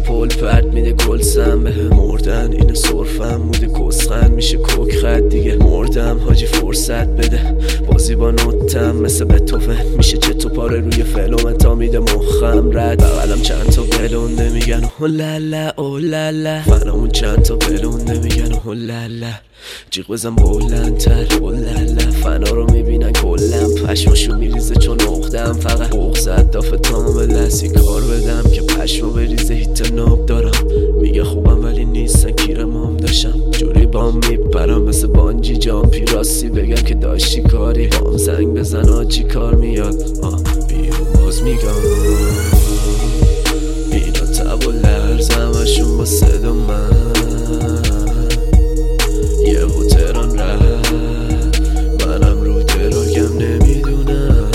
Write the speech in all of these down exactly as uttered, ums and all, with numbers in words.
پل پرد میده گل سم به مردن اینو صرفم موده کسخن میشه کوک خد دیگه مردم حاجی فرصت بده بازی با نوتم مثل بتوفن میشه چه تو پاره روی فلومن تا میده مخم رد بغلم چند تا بلونده میگن اوه لالا اوه لالا فنامون چند تا بلونده میگن اوه لالا جیغ بزن بلندتر اوه لالا فنا رو میبینن کلم پشماشو میریزه چون اخدم فقط بغزت دافه تمام لحظی کار بدم که پشمو بریزه هیت ناب دارم میگه خوبم ولی نیستن کیرم هم داشتم جوری بام میپرم مثل بانجی جامپی راستی بگم که داشتی کاری بام زنگ بزن آجی کار میاد آه بیرون باز میگم اینا تب و لرز همشون با صدا من یه و تهران رفت منم رو دراگم نمیدونم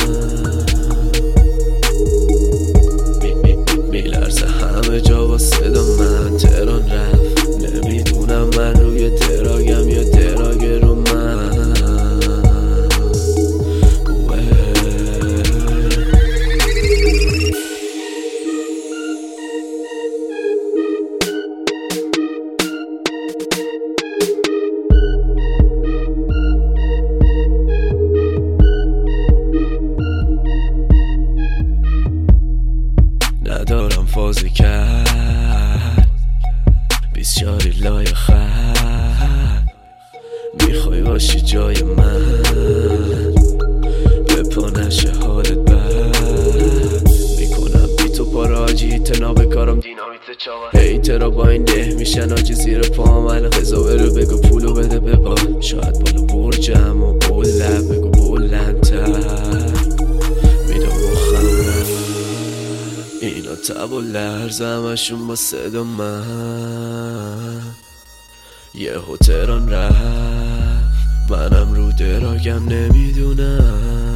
میلرزه همه جا با صدا من تهران رفت نمیدونم من روی دراگم یا دراگ رو من ندارم فازی کرد بیسیاری لای خط میخوای باشی جای من به پا نشه حالت بد میکنم بی تو پاراجی تناب کارم دینامیت چاوه هیترا با این ده میشن آجی زیر پام الان قضا بره بگو پولو بده ببا شاید بالا برجم و اوله بگو بلندتر اینا تب و لرز همشون با صدا من یه و تهران رفت منم رو دراگم نمیدونم